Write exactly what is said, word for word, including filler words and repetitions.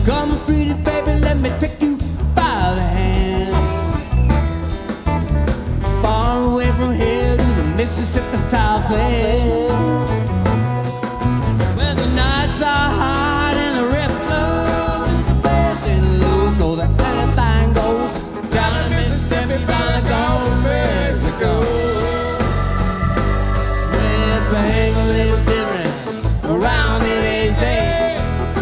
Come pretty baby, let me take you by the hand. Far away from here to the Mississippi Southland.